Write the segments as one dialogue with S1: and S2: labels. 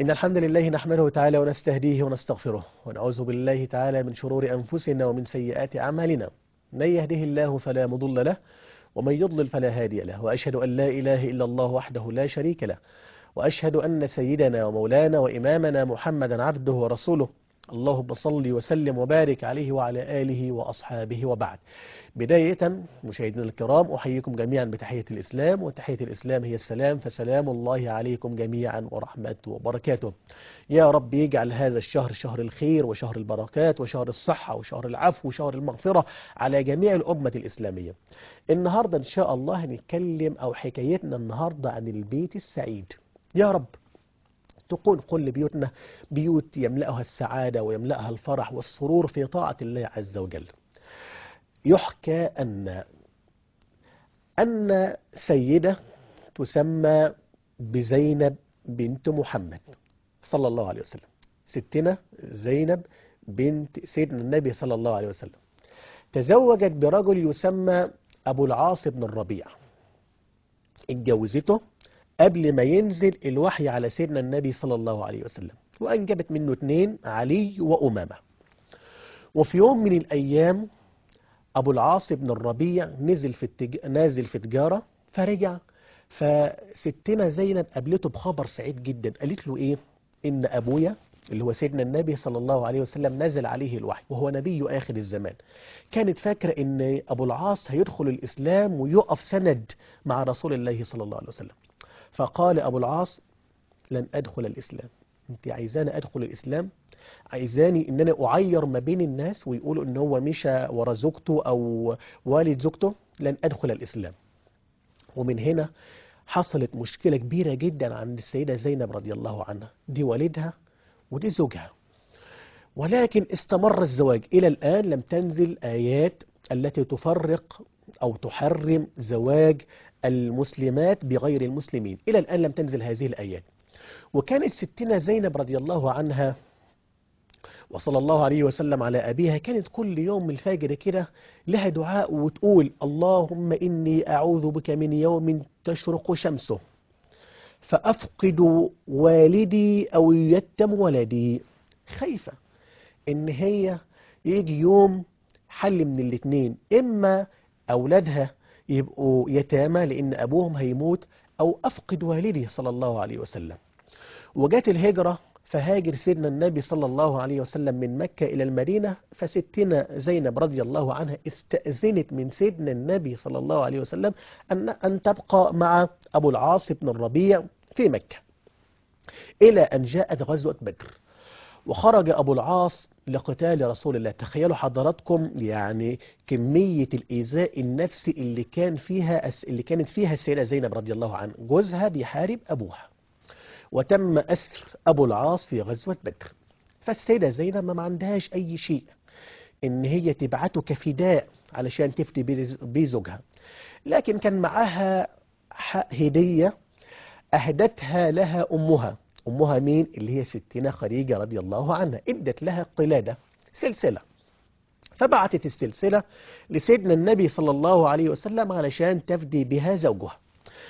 S1: إن الحمد لله نحمده تعالى ونستهديه ونستغفره ونعوذ بالله تعالى من شرور أنفسنا ومن سيئات أعمالنا. من يهده الله فلا مضل له ومن يضلل فلا هادي له، وأشهد أن لا إله إلا الله وحده لا شريك له، وأشهد أن سيدنا ومولانا وإمامنا محمدا عبده ورسوله. اللهم صل وسلم وبارك عليه وعلى آله وأصحابه وبعد. بداية مشاهدينا الكرام، أحييكم جميعا بتحية الإسلام، وتحية الإسلام هي السلام، فسلام الله عليكم جميعا ورحمته وبركاته. يا رب يجعل هذا الشهر شهر الخير وشهر البركات وشهر الصحة وشهر العفو وشهر المغفرة على جميع الأمة الإسلامية. النهاردة إن شاء الله هنتكلم أو حكايتنا النهاردة عن البيت السعيد. يا رب تكون كل بيوتنا بيوت يملأها السعادة ويملأها الفرح والسرور في طاعة الله عز وجل. يحكى أن سيدة تسمى بزينب بنت محمد صلى الله عليه وسلم، ستنا زينب بنت سيدنا النبي صلى الله عليه وسلم، تزوجت برجل يسمى أبو العاص بن الربيع. اتجوزته قبل ما ينزل الوحي على سيدنا النبي صلى الله عليه وسلم، وأنجبت منه 2 علي وأمامة. وفي يوم من الأيام أبو العاص بن الربيع نازل في تجارة فرجع، فستنا زينب قابلته بخبر سعيد جدا. قالت له إيه؟ إن أبويا اللي هو سيدنا النبي صلى الله عليه وسلم نزل عليه الوحي وهو نبي آخر الزمان. كانت فاكرة إن أبو العاص هيدخل الإسلام ويقف سند مع رسول الله صلى الله عليه وسلم. فقال أبو العاص: لن أدخل الإسلام. أنت عايزاني أدخل الإسلام؟ عايزاني إن أنا أعير ما بين الناس ويقولوا إن هو مشى ورا زوجته أو والد زوجته؟ لن أدخل الإسلام. ومن هنا حصلت مشكلة كبيرة جدا عند السيدة زينب رضي الله عنها، دي والدها ودي زوجها. ولكن استمر الزواج إلى الآن، لم تنزل آيات التي تفرق أو تحرم زواج المسلمات بغير المسلمين. إلى الآن لم تنزل هذه الآيات. وكانت ستنا زينب رضي الله عنها وصلى الله عليه وسلم على أبيها، كانت كل يوم الفجر كده لها دعاء وتقول: اللهم إني أعوذ بك من يوم تشرق شمسه فأفقد والدي أو يتم ولدي. خايفة إن هي يجي يوم حل من الاتنين، إما أولادها يبقوا يتامى لأن أبوهم هيموت، أو أفقد والدي صلى الله عليه وسلم. وجات الهجرة، فهاجر سيدنا النبي صلى الله عليه وسلم من مكة إلى المدينة، فستنا زينب رضي الله عنها استأذنت من سيدنا النبي صلى الله عليه وسلم أن تبقى مع أبو العاص بن الربيع في مكة، إلى أن جاءت غزوة بدر وخرج أبو العاص لقتال رسول الله. تخيلوا حضراتكم يعني كمية الإيذاء النفسي اللي كانت فيها السيدة زينب رضي الله عنها. جوزها بيحارب أبوها، وتم أسر أبو العاص في غزوة بدر. فالسيدة زينب ما عندهاش أي شيء إن هي تبعته كفداء علشان تفتي بزوجها، لكن كان معها هدية أهدتها لها أمها. أمها مين؟ اللي هي ستنا خديجة رضي الله عنها. ادت لها قلادة، سلسلة، فبعتت السلسلة لسيدنا النبي صلى الله عليه وسلم علشان تفدي بها زوجها.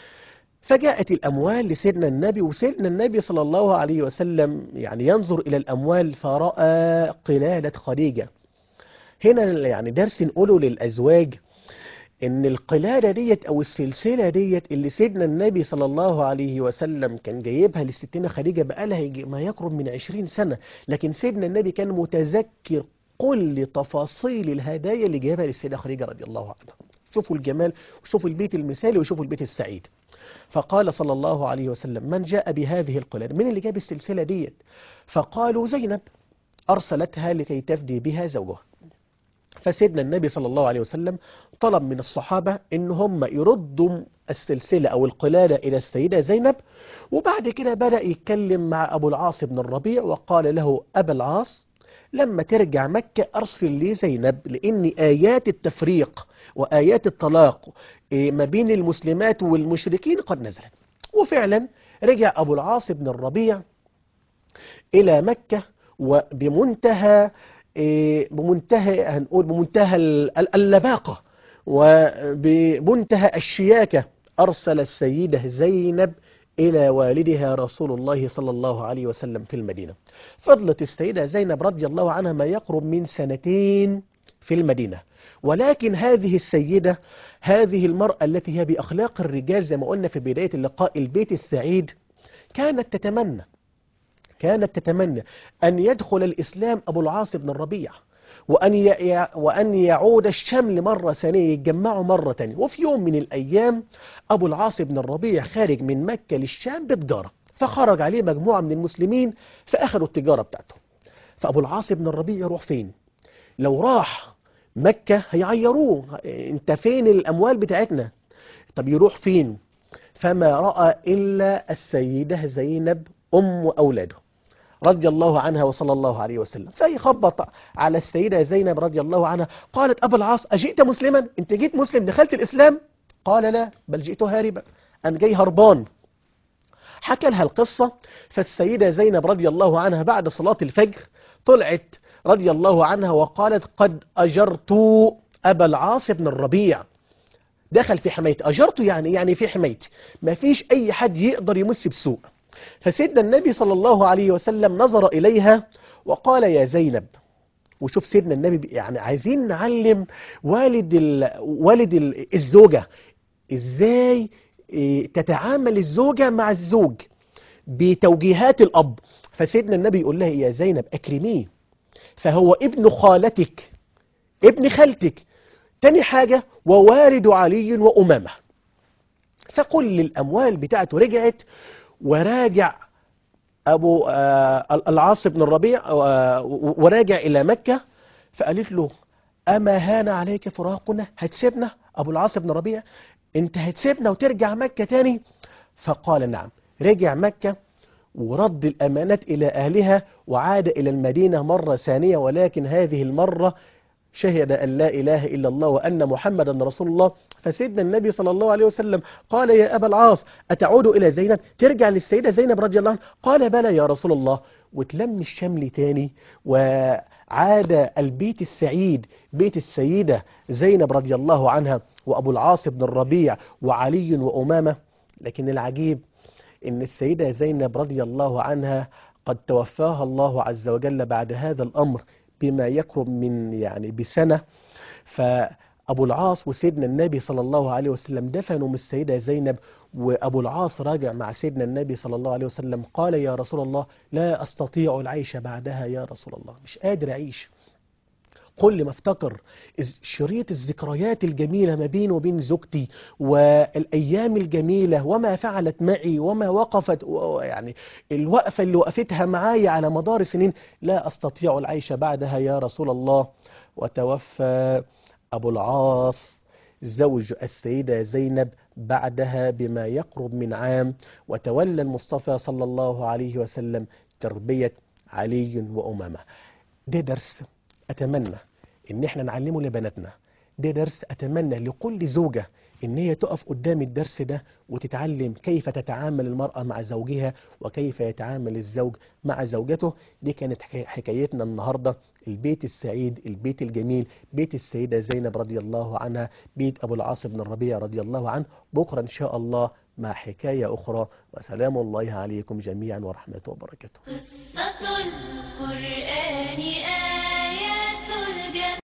S1: فجاءت الأموال لسيدنا النبي، وسيدنا النبي صلى الله عليه وسلم يعني ينظر إلى الأموال فرأى قلادة خديجة. هنا يعني درس نقوله للأزواج، إن القلادة ديت أو السلسلة ديت اللي سيدنا النبي صلى الله عليه وسلم كان جايبها للستنا خديجة بقالها ما يقرب من 20 سنة، لكن سيدنا النبي كان متذكر كل تفاصيل الهدايا اللي جايبها للسيدة خديجة رضي الله عنها. شوفوا الجمال وشوفوا البيت المثالي وشوفوا البيت السعيد. فقال صلى الله عليه وسلم: من جاء بهذه القلادة؟ من اللي جاب السلسلة ديت؟ فقالوا: زينب أرسلتها لكي تفدي بها زوجها. فسيدنا النبي صلى الله عليه وسلم طلب من الصحابة إن هم يردوا السلسلة أو القلادة إلى السيدة زينب. وبعد كده بدأ يتكلم مع أبو العاص بن الربيع وقال له: أبا العاص، لما ترجع مكة أرسل لي زينب، لأن آيات التفريق وآيات الطلاق ما بين المسلمات والمشركين قد نزلت. وفعلا رجع أبو العاص بن الربيع إلى مكة، وبمنتهى بمنتهى اللباقة وبمنتهى الشياكة أرسل السيدة زينب إلى والدها رسول الله صلى الله عليه وسلم في المدينة. فضلت السيدة زينب رضي الله عنها ما يقرب من 2 في المدينة. ولكن هذه السيدة، هذه المرأة التي هي بأخلاق الرجال زي ما قلنا في بداية اللقاء، البيت السعيد، كانت تتمنى أن يدخل الإسلام أبو العاص بن الربيع، وأن يعود الشمل مرة ثانية، يتجمعوا مرة ثانية. وفي يوم من الأيام أبو العاص بن الربيع خارج من مكة للشام بتجارة، فخرج عليه مجموعة من المسلمين فأخذوا التجارة بتاعته. فأبو العاص بن الربيع يروح فين؟ لو راح مكة هيعيروه، انت فين الأموال بتاعتنا؟ طب يروح فين؟ فما رأى إلا السيدة زينب أم أولاده رضي الله عنها وصلى الله عليه وسلم، فيخبط على السيدة زينب رضي الله عنها. قالت: أبا العاص، أجئت مسلما؟ أنت جيت مسلم، دخلت الإسلام؟ قال: لا، بل جئت هاربا، أنا جاي هربان. حكى لها القصة. فالسيدة زينب رضي الله عنها بعد صلاة الفجر طلعت رضي الله عنها وقالت: قد أجرت أبا العاص بن الربيع. دخل في حمايتي. أجرته يعني في حمايتي، ما فيش أي حد يقدر يمس بسوء. فسيدنا النبي صلى الله عليه وسلم نظر إليها وقال: يا زينب. وشوف سيدنا النبي، يعني عايزين نعلم والد الزوجة ازاي تتعامل الزوجة مع الزوج بتوجيهات الأب. فسيدنا النبي يقول لها: يا زينب أكرميه، فهو ابن خالتك، ابن خالتك. تاني حاجة: ووالد علي وأمامة. فكل الأموال بتاعته رجعت، وراجع أبو العاص بن الربيع وراجع إلى مكة. فقالت له: أما هان عليك فراقنا؟ هتسيبنا أبو العاص بن الربيع؟ أنت هتسيبنا وترجع مكة تاني؟ فقال: نعم. رجع مكة ورد الأمانات إلى أهلها وعاد إلى المدينة مرة ثانية، ولكن هذه المرة شهد أن لا إله إلا الله وأن محمدا رسول الله. فسيدنا النبي صلى الله عليه وسلم قال: يا أبا العاص، أتعود إلى زينب؟ ترجع للسيدة زينب رضي الله عنها؟ قال: بلى يا رسول الله. وتلم الشمل تاني، وعاد البيت السعيد، بيت السيدة زينب رضي الله عنها وأبو العاص بن الربيع وعلي وأمامة. لكن العجيب إن السيدة زينب رضي الله عنها قد توفاها الله عز وجل بعد هذا الأمر بما يقرب من بسنة. فأبو العاص وسيدنا النبي صلى الله عليه وسلم دفنوا من السيدة زينب، وأبو العاص راجع مع سيدنا النبي صلى الله عليه وسلم قال: يا رسول الله، لا أستطيع العيش بعدها يا رسول الله، مش قادر أعيش. كل ما افتكر شريط الذكريات الجميلة ما بيني وبين زوجتي والأيام الجميلة وما فعلت معي وما وقفت، الوقفة اللي وقفتها معي على مدار سنين، لا أستطيع العيش بعدها يا رسول الله. وتوفى أبو العاص زوج السيدة زينب بعدها بما يقرب من عام، وتولى المصطفى صلى الله عليه وسلم تربية علي وأمامة. ده درس أتمنى إن احنا نعلمه لبناتنا، ده درس أتمنى لكل زوجة إن هي تقف قدام الدرس ده وتتعلم كيف تتعامل المرأة مع زوجها وكيف يتعامل الزوج مع زوجته. دي كانت حكايتنا النهاردة، البيت السعيد، البيت الجميل، بيت السيدة زينب رضي الله عنها، بيت أبو العاص بن الربيع رضي الله عنه. بكرة إن شاء الله مع حكاية أخرى، وسلام الله عليكم جميعا ورحمته وبركاته.